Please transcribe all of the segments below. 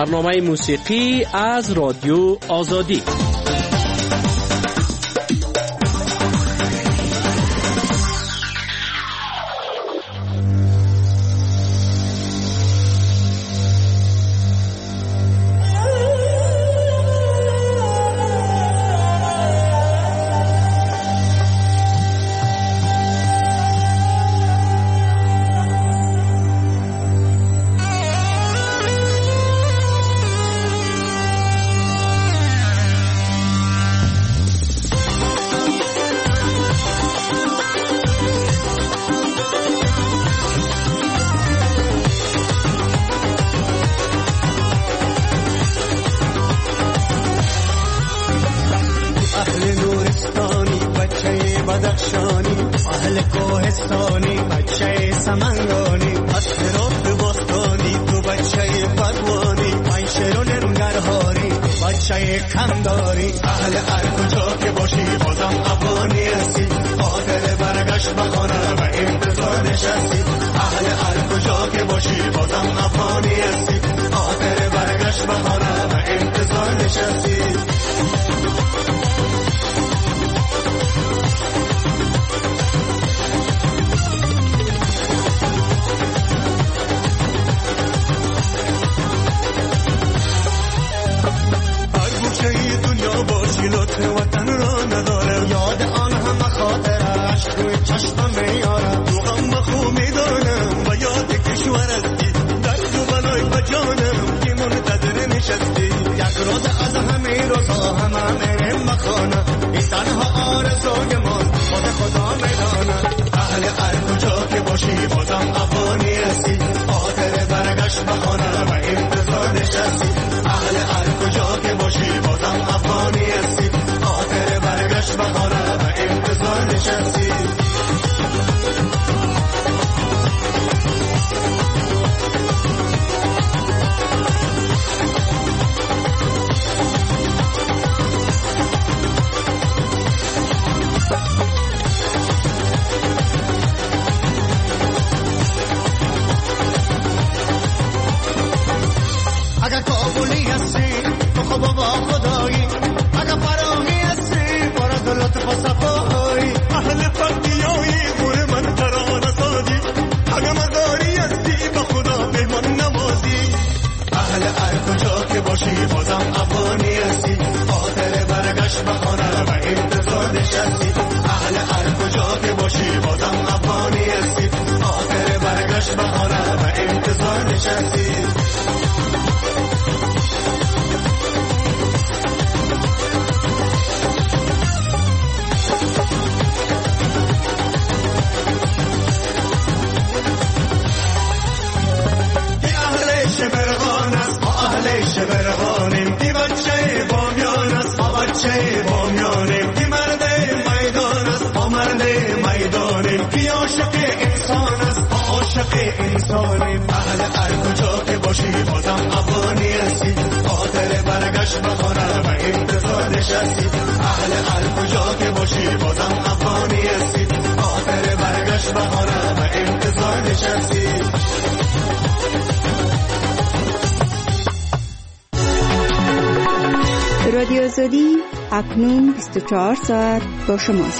برنامه موسیقی از رادیو آزادی. رادیو آزادی اکنون 24 ساعت با شماست.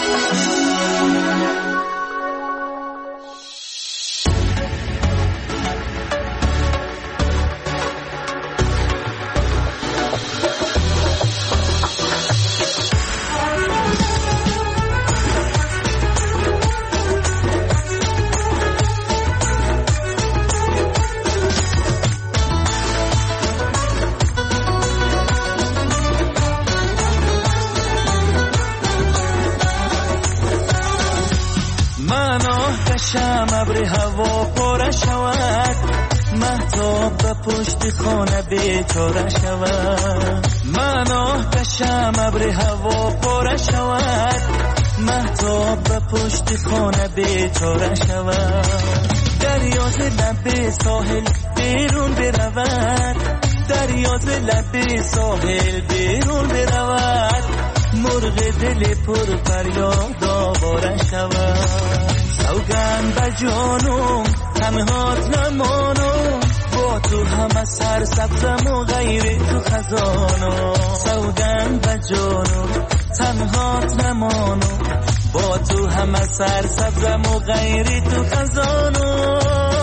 ابر هوا پر شود مهتاب به پشت خانه بیچاره شود من آتشم ابر هوا پر شود مهتاب به پشت خانه بیچاره شود دریا ز لب ساحل بیرون برود دریا ز لب ساحل بیرون برود مرغ دل پر فریاد آواره شود سوگند بر جانم همه هات نمانم با تو همه سرسبزم و غیر تو خزانو سوگند و جانو تنهات نمانو با تو همه سرسبزم و غیر تو خزانو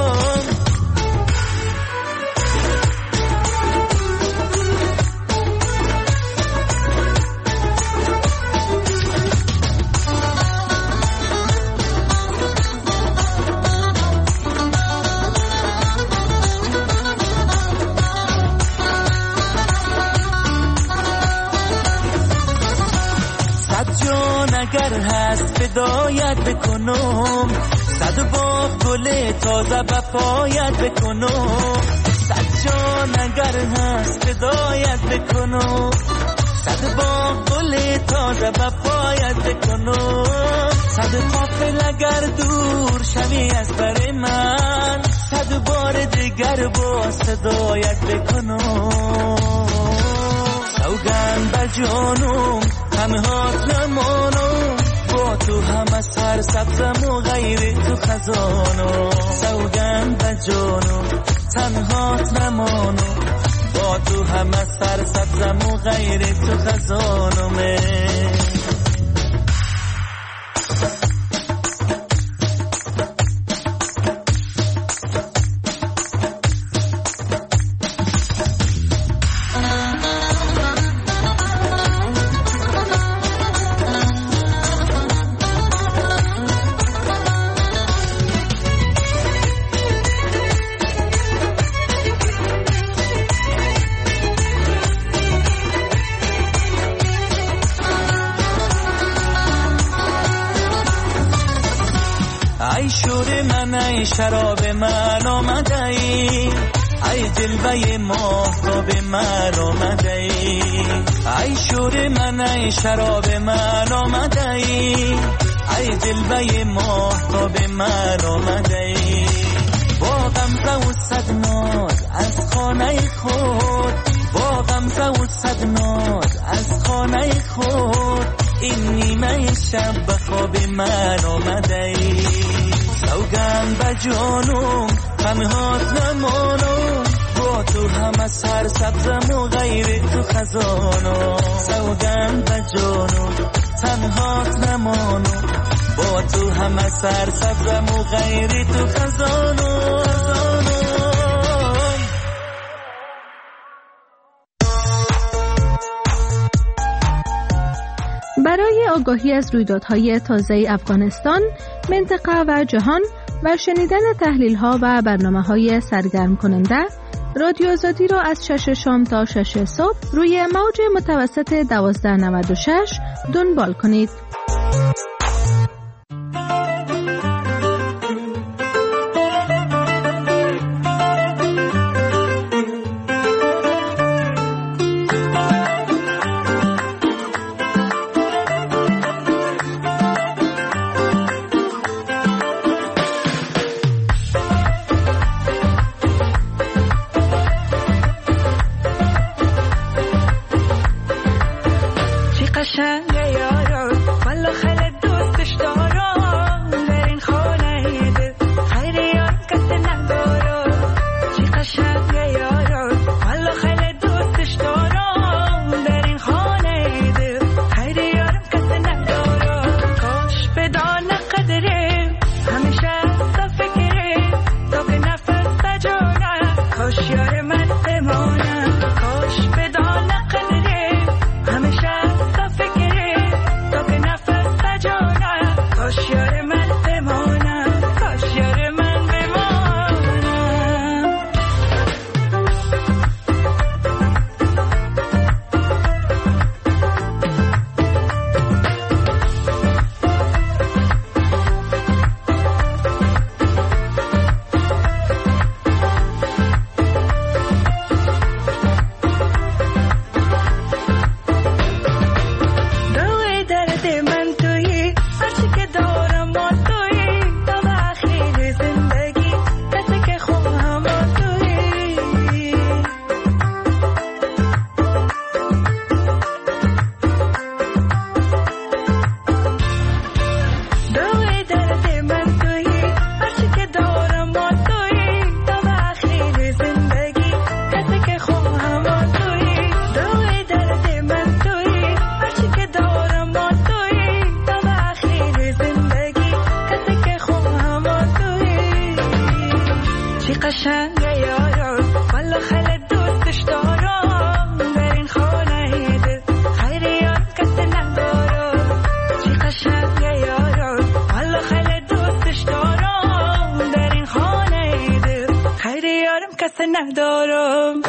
اگر هست فدایت بکنم صد باغ گل تازه بپایت بکنم صد جان اگر هست فدایت بکنم صد باغ گل تازه بپایت بکنم صد قافل اگر دور شوی از بر من صد بار دیگر با صدایت بکنم سوگند بر جانم همه هات نمانم با تو همه سرسبزم و غیر تو خزانو سوگند به جانم تنهات نمانم با تو همه سرسبزم و غیر تو خزانومه ای شور من ای شراب من آمده ای ای جلوه ماهتاب من آمده ای ای شور من ای شراب من آمده ای ای جلوه ماهتاب من آمده ای با غمزه و صد ناز از خانه خود با غمزه و صد ناز از خانه خود این نیمه شب به خواب من آمده ای سوگند به جانم همه هات نمانم با تو همه سرسبزم و غیر تو خزانو سوگند به جانم تنهات نمانم با تو همه سرسبزم و غیر تو خزانو برای آگاهی از رویدادهای تازه افغانستان، منطقه و جهان و شنیدن تحلیل‌ها و برنامه‌های سرگرم کننده، رادیو آزادی را از 6 شام تا 6 صبح روی موج متوسط 1296 دنبال کنید. ندارم.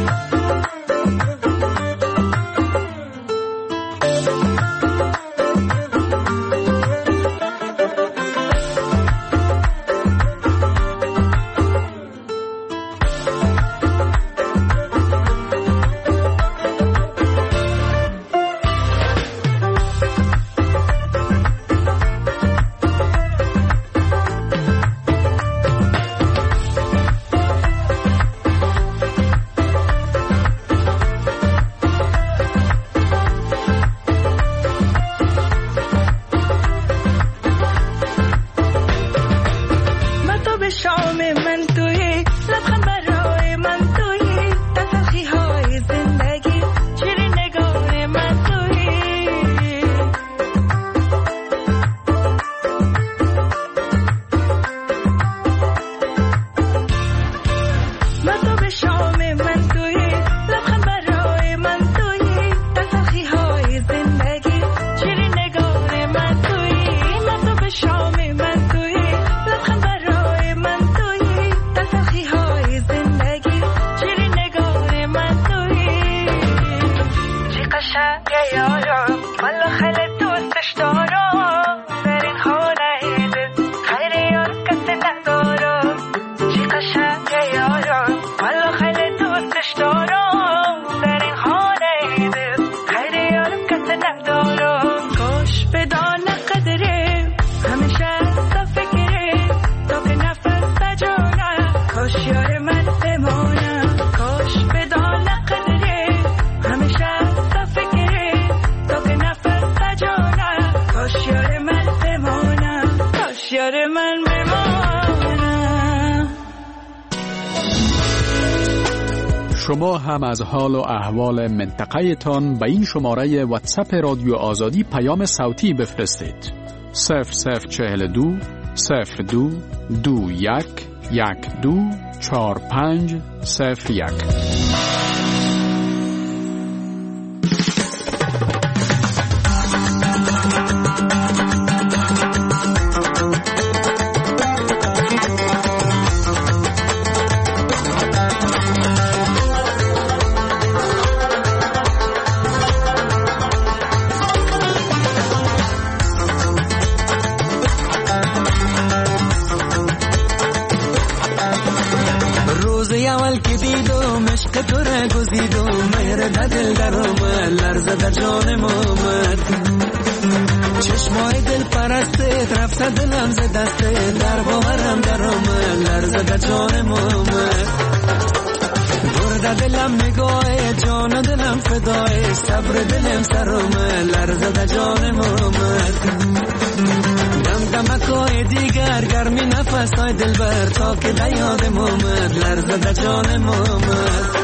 شما هم از حال و احوال منطقه تان به این شماره واتساپ رادیو آزادی پیام صوتی بفرستید. 0042 02 21 12 45 01. چشمای دل پرستت رفته دلم ز دسته، در باورم در آمد لرزه در جانم آمد. برده دلم نگاه جان دلم فدای، صبر دلم سر آمد لرزه در جانم آمد. دمکای دیگر گرمی نفسای دل بر تا که در یادم آمد لرزه در جانم آمد.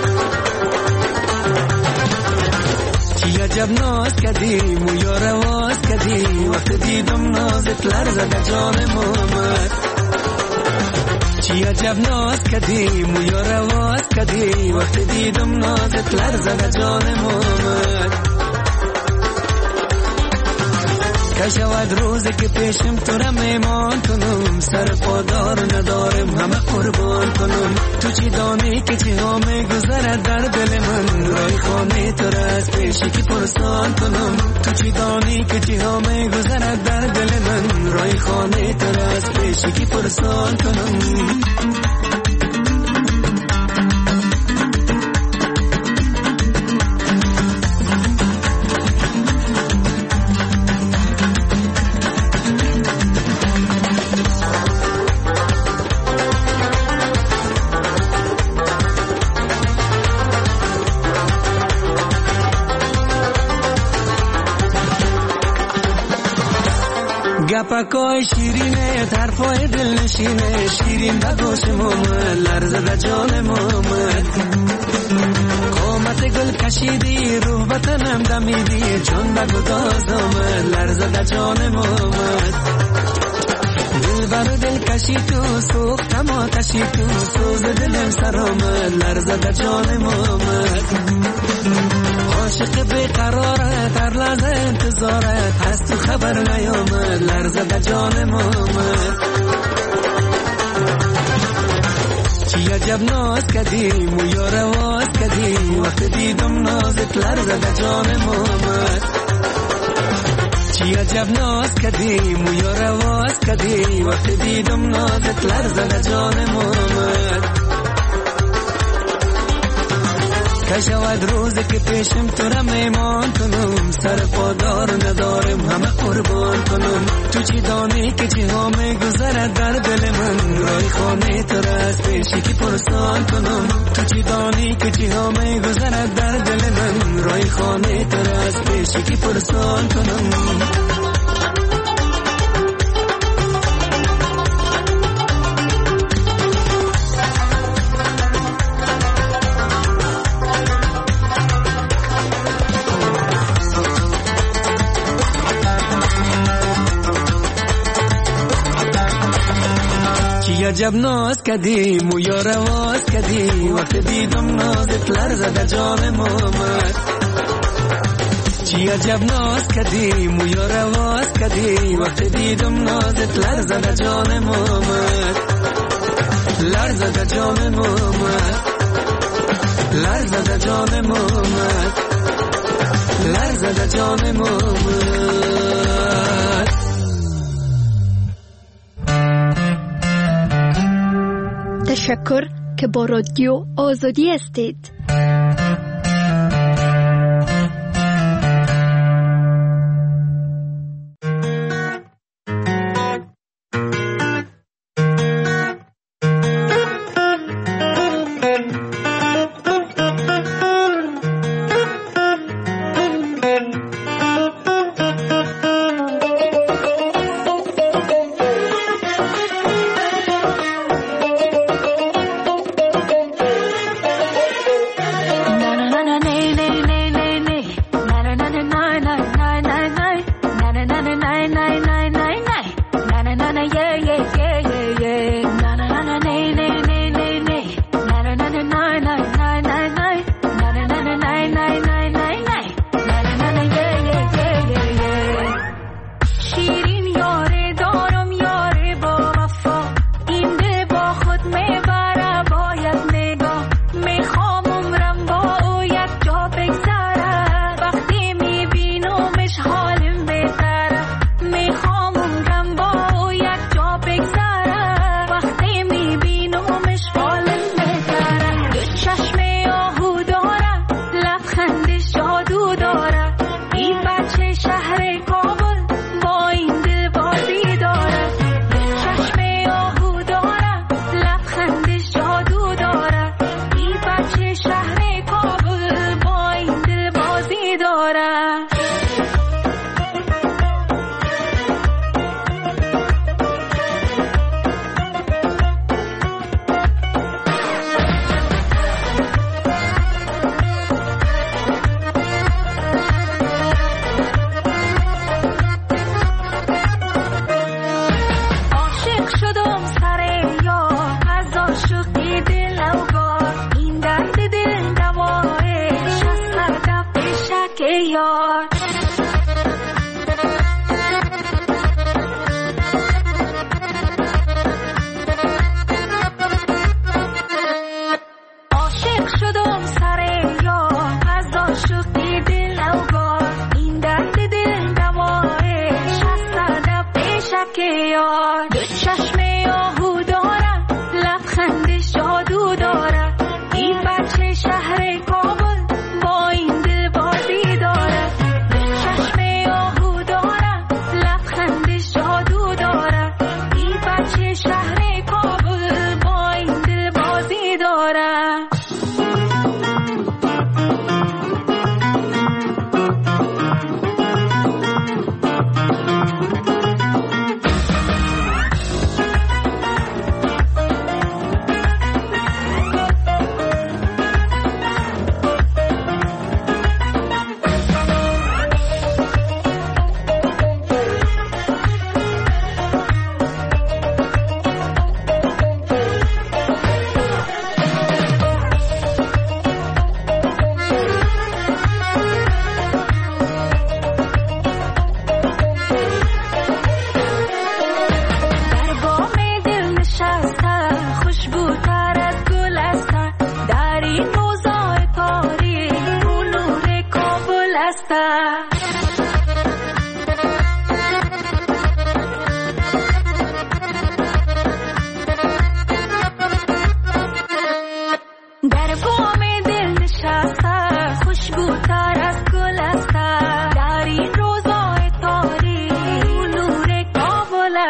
چی عجب ناز کردیم و یا رواز کردیم، وقت دیدم نازت لرزه در جانم آمد. چی عجب ناز کردیم و یا رواز کردیم، وقت دیدم نازت لرزه در جانم آمد. که شود روزی که پیشم تو را میمان کنم، سر پادار ندارم همه قربان کنم. تو چی دانی که چی ها میگذرد در دل من، رای خانه تو را از پیشی که پرسان کنم. تو چی دانی که چی ها میگذرد در دل من، رای خانه تو را از پیشی که پرسان کنم. گپکای شیرینه طرفای دل نشینه، شیرین به گوشم آمد لرزه در جانم آمد. قامت گل کشیدی روح بطنم دمیدی، چون به گداز آمد لرزه در جانم آمد. دل بر دل کشی تو سوختم آتشی تو، سوز دلم سر آمد لرزه در جانم آمد. عاشق بیقرارت هر لحظه انتظارت، از تو خبر نیامد لرزه در جانم آمد. چی عجب ناز کردیم و یار واز کردیم وقت دیدم نازت لرزد جان محمد چی عجب ناز کردیم و یار واز کردیم وقت دیدم نازت لرزد جان محمد کشود روزی که پیشم تو را میمان کنم سر پادار ندارم همه قربان کنم تو چی دانی که چی ها میگذرد در دل من رای خانه تو را از پیشی که پرسان کنم تو چی دانی که چی ها میگذرد در دل من رای خانه تو را از پیشی که پرسان کنم عجب ناز کردیم و یار واز کردیم وقت دیدم نازت لرزد جان محمد چی عجب ناز کردیم و یار واز کردیم وقت دیدم نازت لرزد جان محمد لرزد جان محمد لرزد جان محمد لرزد جان محمد تشکر که با رادیو آزادی هستید.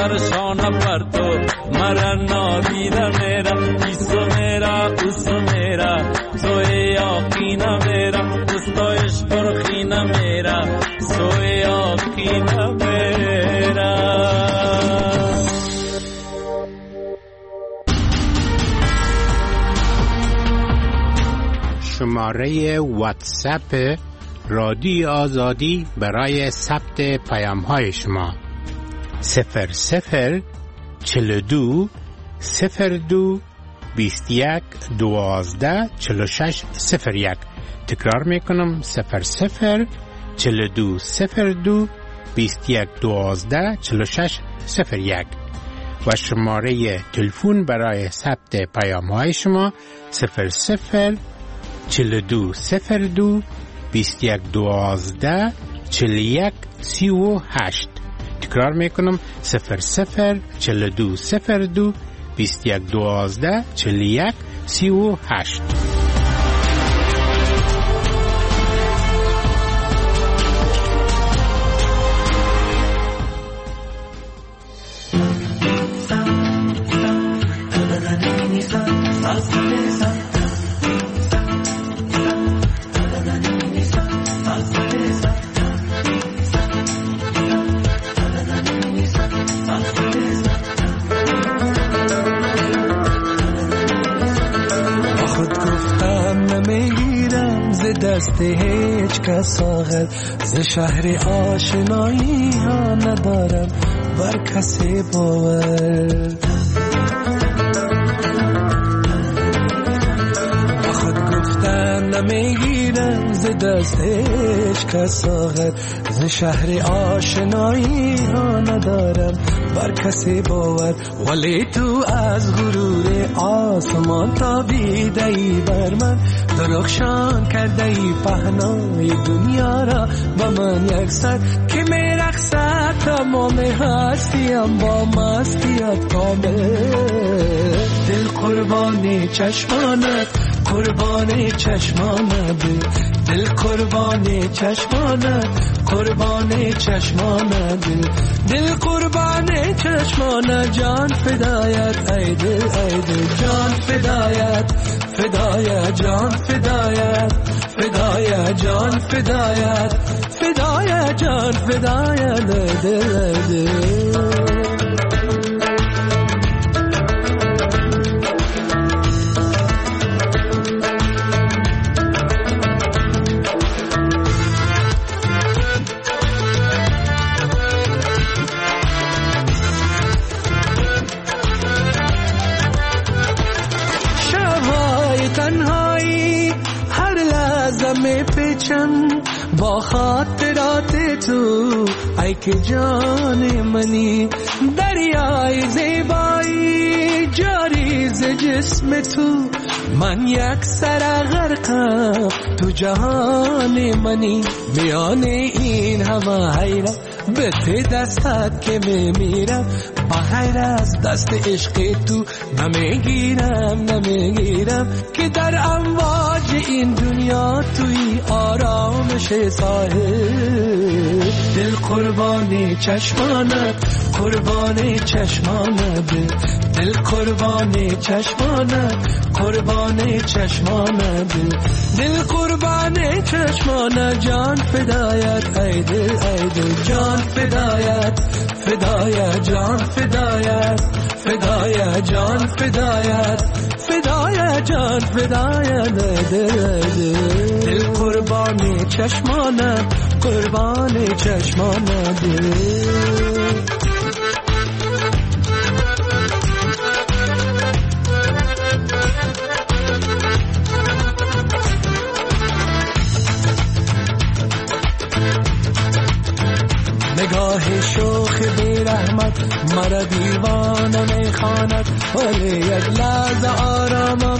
परशान पर तो मरा नादीदा मेरा इसो मेरा उसो मेरा सोए याकीना मेरा उस्तो इश्क और खीना मेरा सोए याकीना मेरा. شماره واتساپ رادیو آزادی برای ثبت پیام‌های شما 00 42 02 21 12 46 01. تکرار میکنم 00 42 02 21 12 46 01 و شماره تلفن برای ثبت پیام‌های شما 00 42 02 21 12 41 38. تکرار میکنم 00 42 02 21 12 41 38. دست هیچ کس آخر ز شهر آشنایی ها ندارم بر کسی باور. خود گفتن نمیگیرم ز دست هیچ کس آخر ز شهر آشنایی ها ندارم بر کسی باور. ولی تو از غرور آسمان تابیده ای بر من درخشان کرده ای پهنای دنیا را با من یکسر که میرقصد تمام هستیم با مستیت کامل. دل قربان چشمانت قربان چشمانت دل قربان چشمانت قربان چشمانت دل قربان چشمانت جان فدایت ای دل جان فدایت فدایت جان فدایت فدایت جان فدایت فدایت جان فدایت دل با خاطرات تو ای که جان منی دریای زیبایی جاری ز جسم تو من یک سر غرقم تو جهان منی میان این همه حیرت به ته دستت که میمیرم بغیر از دست عشق تو نمیگیرم که در امواج این دنیا توی آرامش ساحل. دل قربان چشمانت قربان چشمانت دل قربان چشمانت قربان چشمانت دل قربان چشمانت جان فدایت ای دل جان فدایت فدایت جان فدایت فدایت جان فدایت فدایت جان فدایت دل قربان چشمانت قربان چشمانت نگاه شوخ بی رحمت مرا دیوانه میخواند ولی یک لحظه آرامم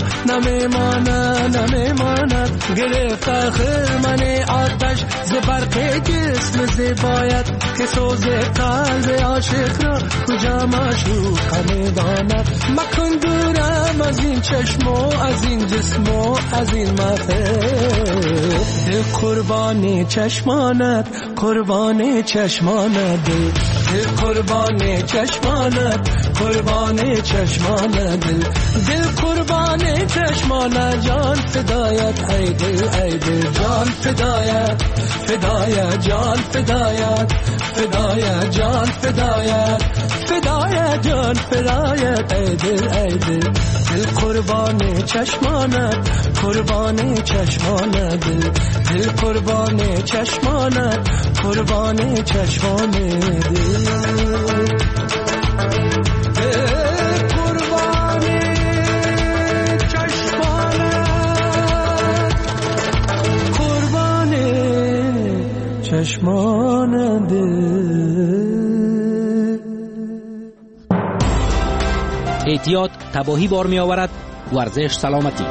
نمیماند گرفت آخر من آتش ز برق جسم زیبایت که سوز قلب عاشق را کجا معشوق میداند. مکن دورم از این چشم و از این جسم و از این محفل. دل قربان چشمانت قربان چشمانت دل قربان چشمانت، قربان چشمانت، دل قربان چشمانت، جان فدایت ای دل، ای دل جان فدایت، فدایت جان فدایت، فدایت جان فدایت، فدایت جان فدایت ای دل، ای دل دل قربان چشمانت، قربان چشمانت، دل قربان چشمانت، قربان چشمان دل، دل قربان چشمانت، قربان چشمان دل. اعتیاد تباهی بار می آورد، ورزش سلامتی.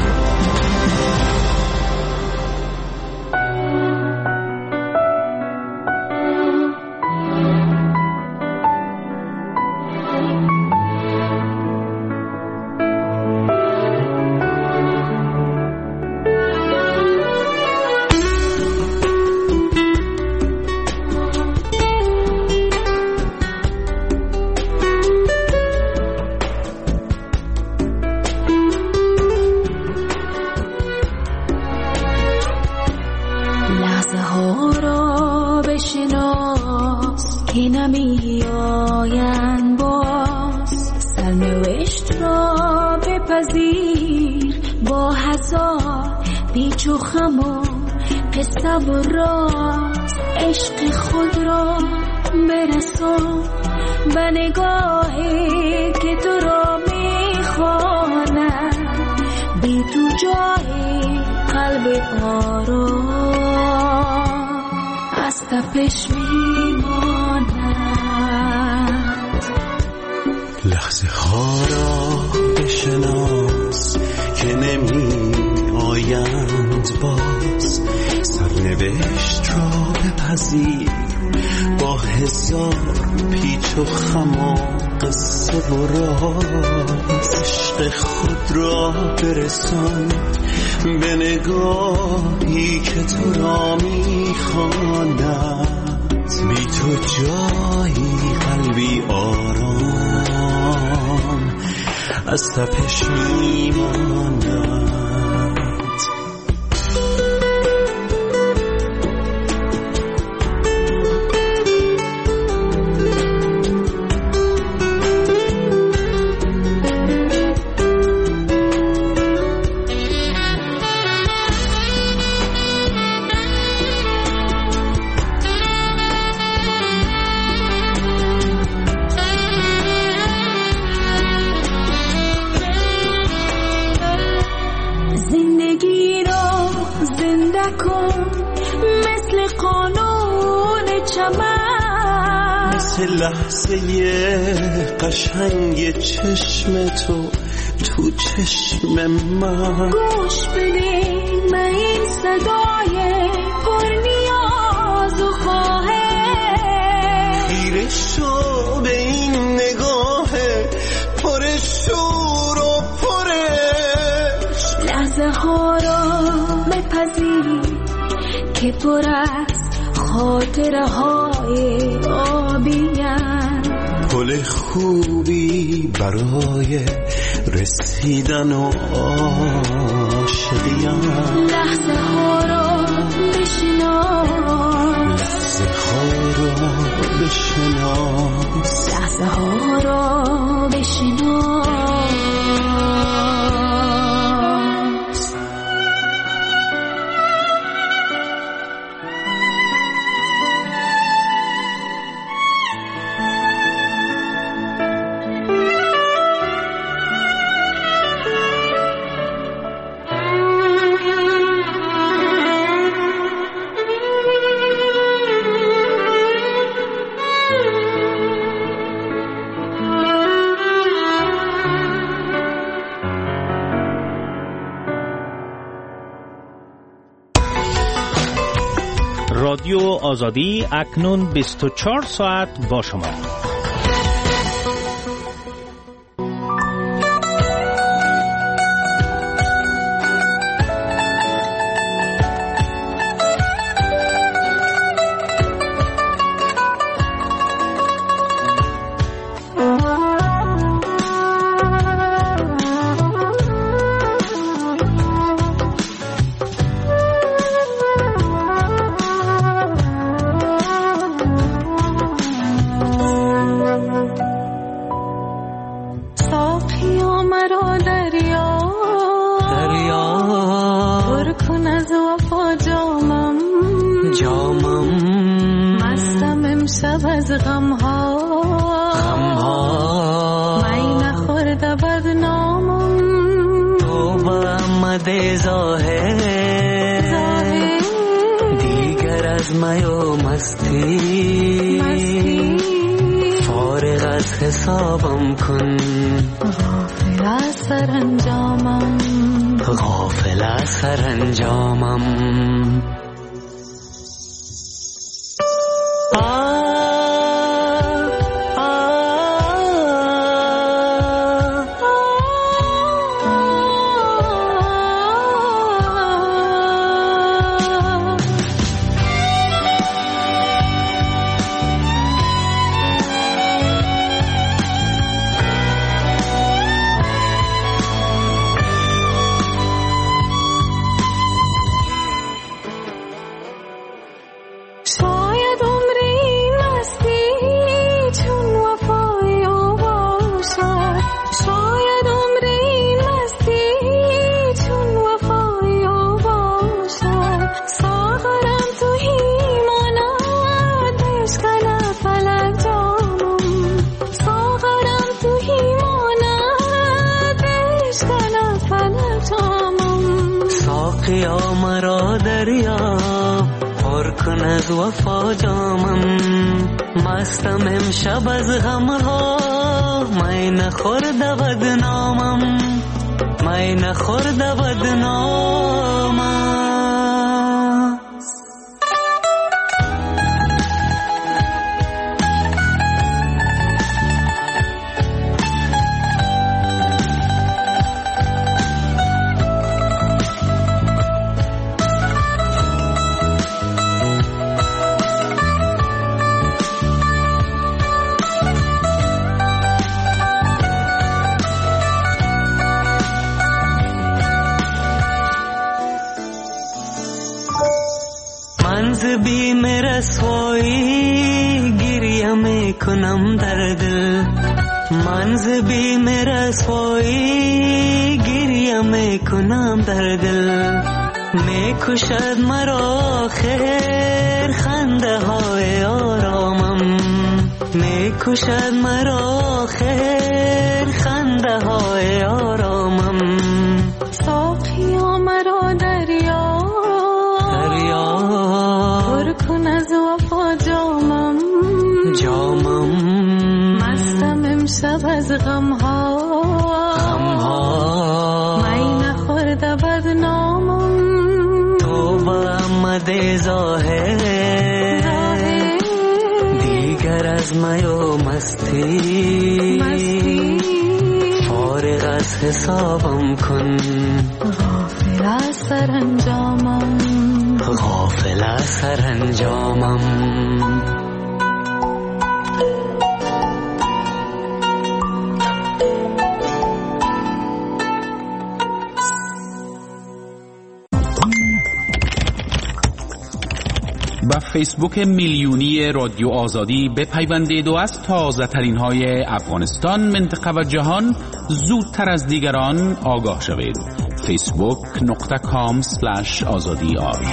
عشق خود را برسان به نگاهی که تو را میخواند، بی تو جای قلب آرام از تپش میماند. لحظه ها را بشناس که نمی آیند باز، سرنوشت را بپذیر با هزار پیچ و خم و قصه و راز. عشق خود را برسان به نگاهی که تو را میخواند، بی تو جایی قلبی آرام از تپش میماند. لحظه قشنگ چشم تو تو چشم من، گوش بده به این صدای پر نیاز و خواهش، خیره شو به این نگاه پر شور و پرش. لحظه ها را بپذیر که پر از خاطره های آبیان، پل خوبی برای رسیدن و عاشقیان. لحظه ها را بشناس، لحظه ها را بشناس، لحظه ها را بشناس. رادیو آزادی اکنون 24 ساعت با شما. غمها می نخورده بدنامم تو با آمده ظاهر دیگر از می و مستی فارغ از حسابم کن غافل از سرانجامم غافل از سرانجامم ساقیا مرا دریاب پر کن از وفا جامم مستم امشب از غمها می نخورده بدنامم می نخورده بدنامم بیم رسوایی گریه میکنم در دل منز بیم رسوایی گریه میکنم در دل میکشد مرا خیر خنده های آرامم میکشد مرا خیر خنده های آرامم ساقیا مرا دریا پر کن از وفا جامم مستم امشب از غمها می نخورده بدنامم تو با آمده ظاهر دیگر از می و مستی فارغ از حسابم کن غافل از سرانجامم غافل از سرانجامم با فیسبوک میلیونی رادیو آزادی بپیوندید و از تازه ترین های افغانستان، منطقه و جهان زودتر از دیگران آگاه شوید. facebook.com/azadi.ar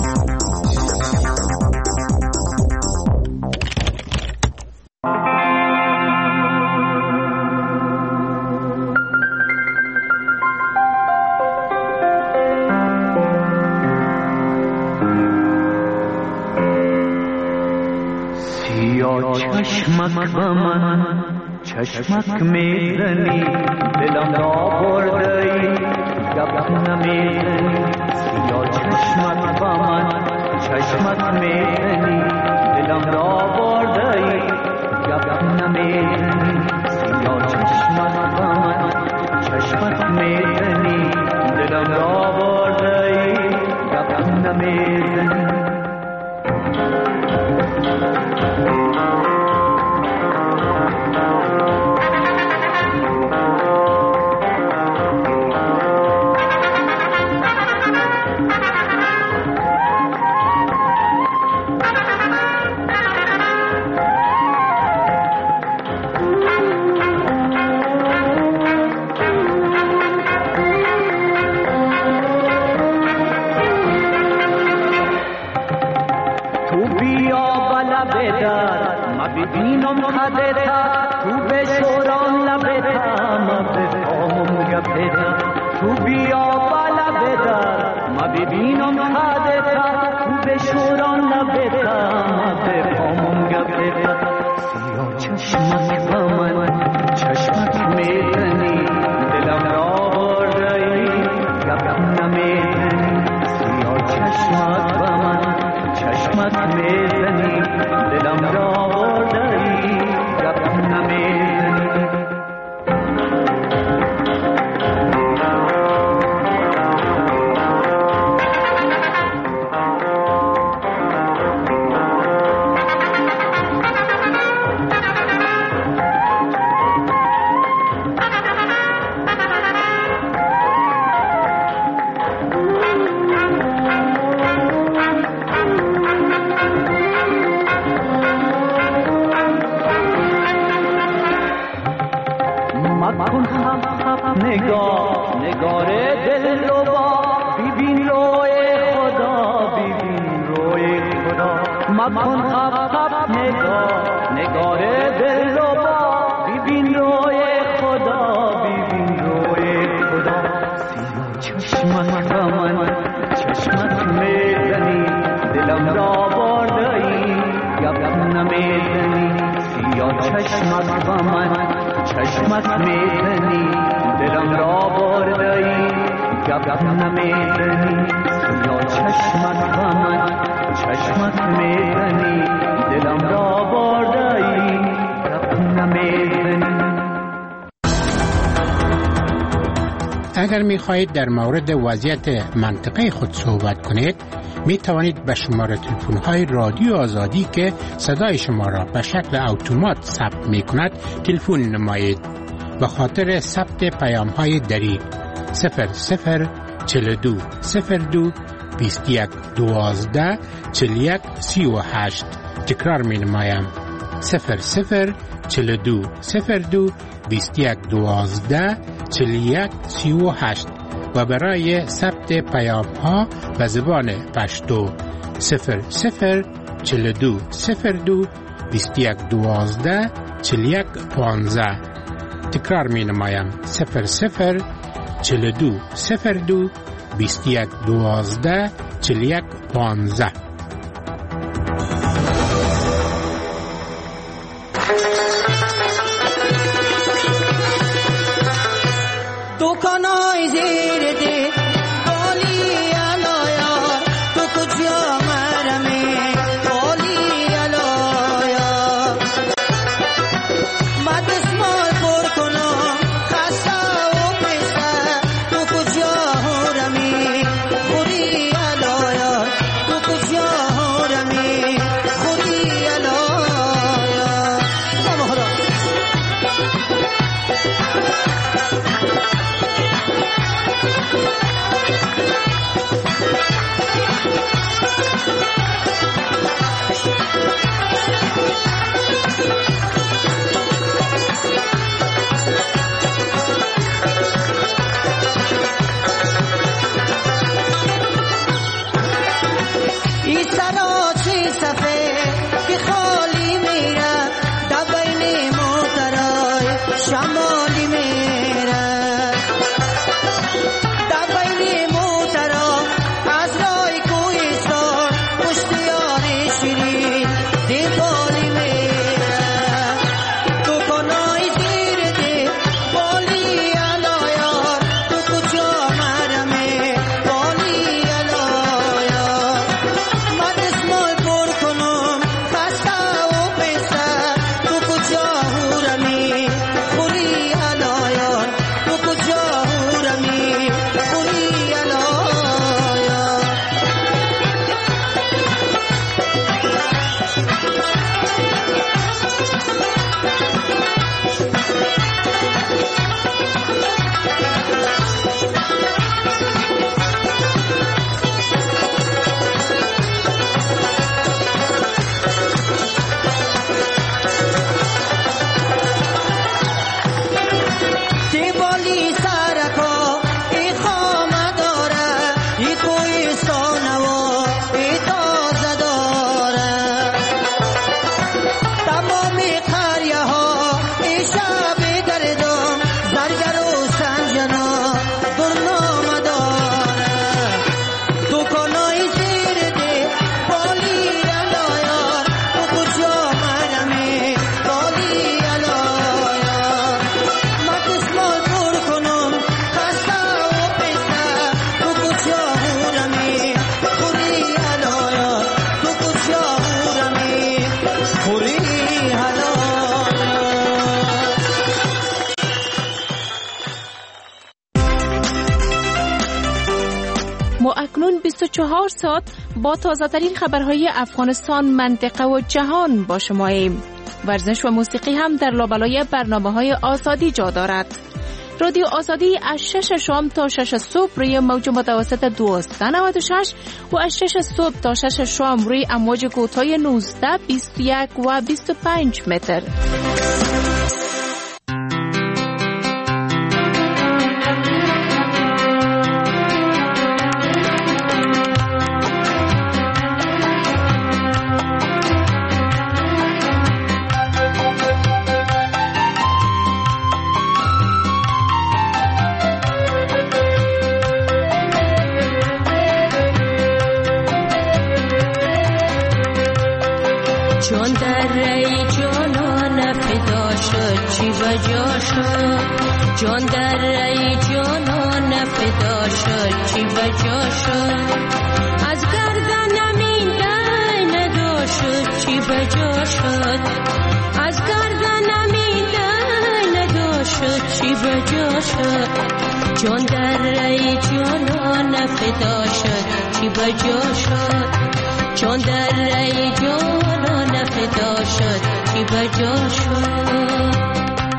چشمک با من چشمک میزنی دلم را بردی گپ نمیزنی سیا چشمک با من چشمک میزنی دلم را بردی گپ نمیزنی سیا چشمک با من چشمک میزنی دلم را بردی گپ نمیزنی نگاه نگار دل رو با ببین روی خدا ببین روی خدا مکن خب خب نگاه نگار دل رو با ببین روی خدا ببین روی خدا سیاه چشمت را من چشمت میزنی دلم را باردهی گپ نمیزنی سیاه چشمت را من چشمت میزنی دلم را باردهی گپ نمیزنی سیاه چشمت را من چشمت میزنی دلم را باردهی گپ نمیزنی. اگر می خواهید در مورد وضعیت منطقه خود صحبت کنید می توانید به شماره تلفن های رادیو آزادی که صدای شما را به شکل اتومات ثبت می کند تلفن نمایید. به خاطر ثبت پیام های دریغ 00 42 02 21 12 41 38 تکرار می نمایم 00 42 02 21 12 41 38 و برای ثبت پیام ها به زبان پشتو 00 42 02 21 12 41 15 تکرار می نمایم 00 42 02 21 12 41 15. دکانای زیر دی بالی علایا تو کجا مرمی بالی علایا مد اسمال پر کنم خسته و پسته تو کجا رمی خوری علایا تو کجا رمی خوری علایا بابا خدا شمالی میره در بین موترا از رای کوهستان پشتیار شیرین دیوالی میره دکانای زیر دی بالی علایار تو کجا مرمه بالی علایار من اسمال پر کنم خسته و پسته تو کجا هورمی خوری علایان تو کجا هورمی خوری علایان دیوالی سرکا ای خامه داره ای کوهستانه و ای تازه داره تمام قریه ها ای شب گردم زرگر و سنجنا برنامه داره دکانای زیر دی بالی علایار تو کجا مرمی بالی علایار مد اسمال پر کنم خسته و پسته تو کجا هورمی خوری علایار تو کجا هورمی خوری علایار. ما اکنون 24 ساعت با تازه ترین خبرهای افغانستان، منطقه و جهان با شماییم. ورزش و موسیقی هم در لابلای برنامه‌های آزادی جا دارد. رادیو آزادی از 6 شام تا 6 صبح روی موج متوسط 1296 و از 6 صبح تا 6 شام روی امواج کوتاه 19، 21 و 25 متر. شد چی بجا شد جان در ای جانان فدا شد چی بجا شد از گردنم این دل ندا شد چی بجا شد از گردنم این دل ندا شد چی بجا شد جان در ای جانان فدا شد چی بجا شد جان در ای جانان فدا شد چی بجا شد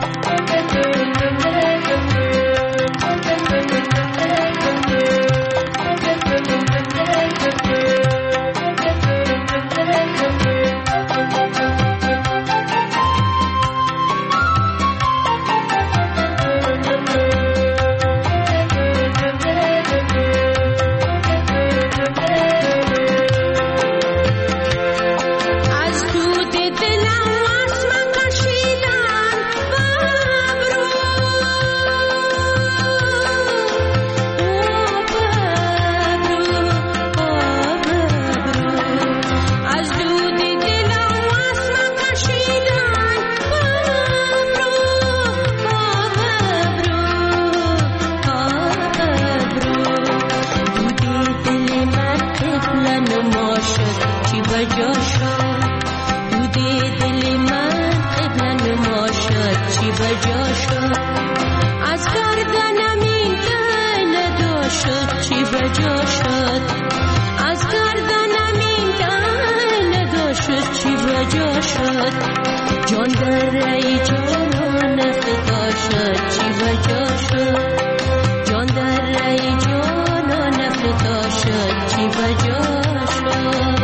جان در ای جانان فدا شد چی بجا شد جان در ای جانان فدا شد چی بجا شد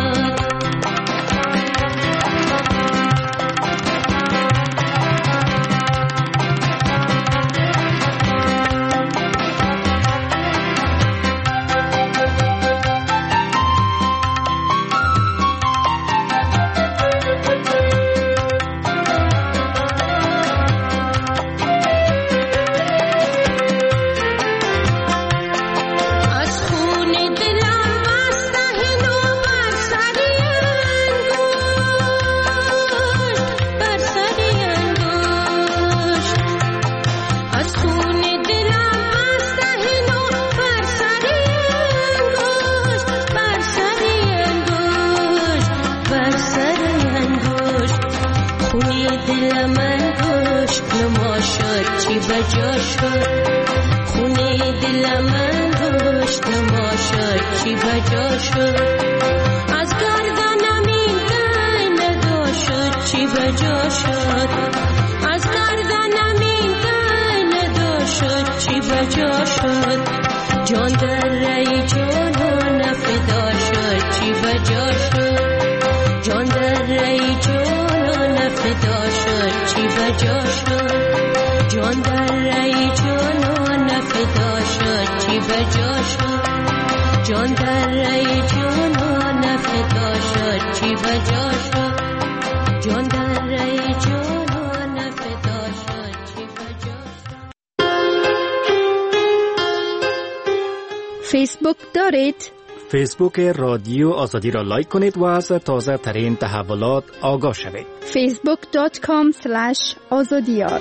فیسبوک دارید؟ فیسبوک رادیو آزادی را لایک کنید و از تازه ترین تحولات آگاه شوید. facebook.com/azadiyar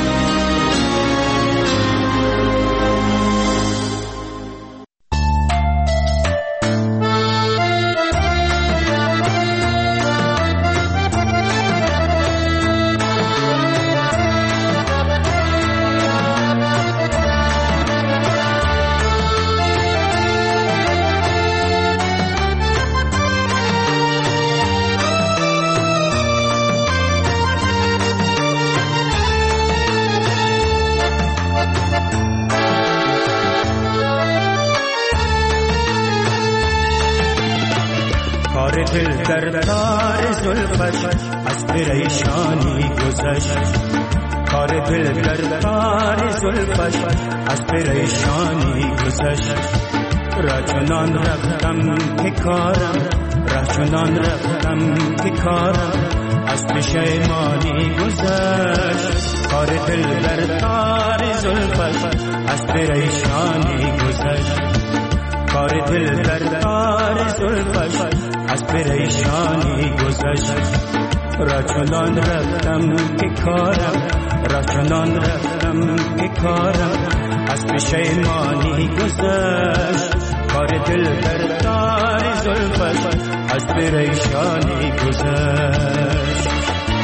دل در تار زلفش از پریشانی گذشت کار دل در تار زلفش از پریشانی گذشت رچنان رفتم که کارم رچنان رفتم که کارم از پشیمانی گذشت کار دل در تار زلفش از پریشانی گذشت کار دل در تار زلفش از پریشانی گذشت را چنان رفتم که کارم، را چنان رفتم که کارم از پشیمانی گذشت. کار دل در تار زلفت از پریشانی گذشت.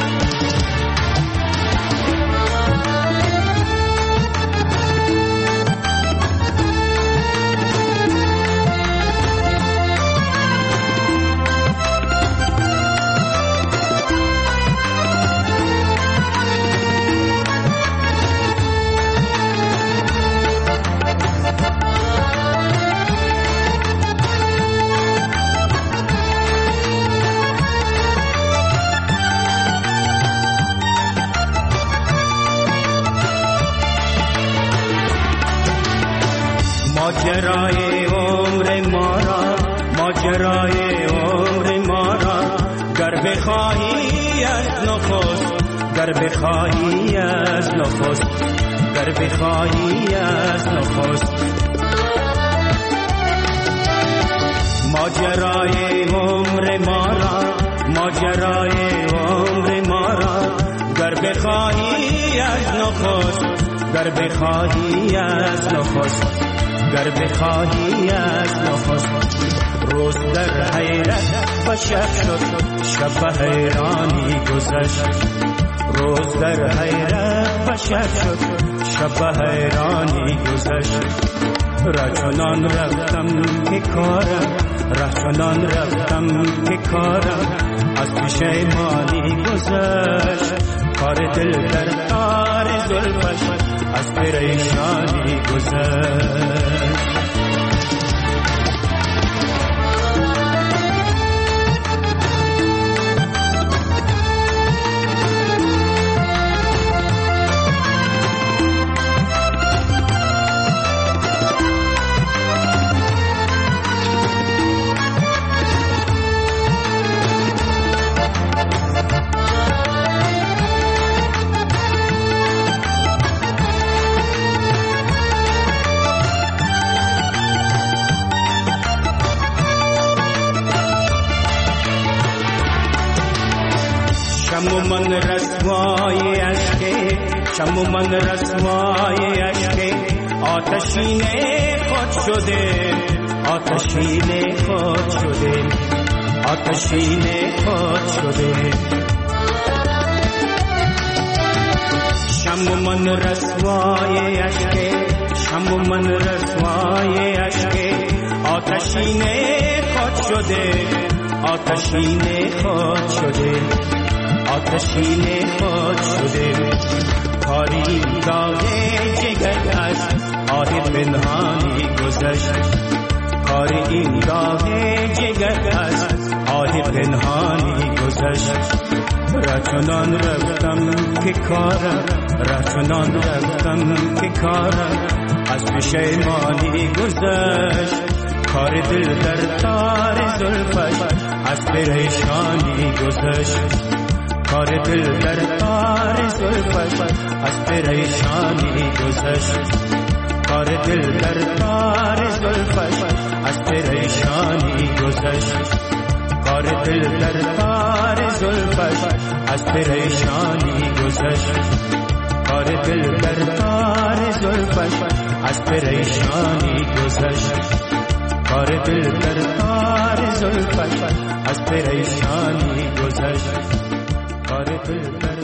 ماجرای عمر ما را، ماجرای عمر ما را گر بخواهی از نخست، گر بخواهی از نخست، گر بخواهی از نخست. ماجرای عمر ما را، ماجرای عمر ما را گر بخواهی از نخست، گر بخواهی از نخست، گر بخواهی از نخست. روز در حیرت و شب شد، شب حیرانی گذشت. روز در حیرت و شب شد، شب حیرانی گذشت. را چنان رفتم که کارم، را چنان رفتم که کارم از پشیمانی گذشت. کار دل در تار زلفش از پریشانی گذشت. شم من رسوای اشکه، شم من رسوای اشکه آتشین خود شده، آتشین خود شده، آتشین خود شده. شم من رسوای اشکه، شم من رسوای اشکه آتشین خود شده، آتشین خود شده، آتشین خود شده. کاری داغ جگر از آه پنهانی گذشت، کاری این داغ جگر از آه پنهانی گذشت. را چنان رفتم که کارم، را چنان رفتم که کارم از پشیمانی گذشت. کار دل در تار زلفش از پریشانی گذشت. کار دل در تار زلفش از پریشانی گذشت. کار دل در تار زلفش از پریشانی گذشت. کار دل در تار زلفش از پریشانی گذشت. کار دل در تار زلفش از پریشانی گذشت. کار دل در تار زلفش از پریشانی گذشت. کار دل